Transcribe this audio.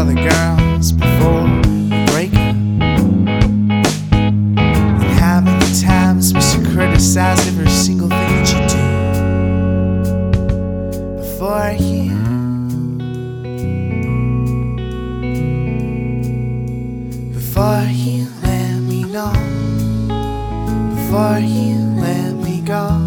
other girls before we break up? And how many times must you criticize every single thing that you do before you let me know, before you let me go?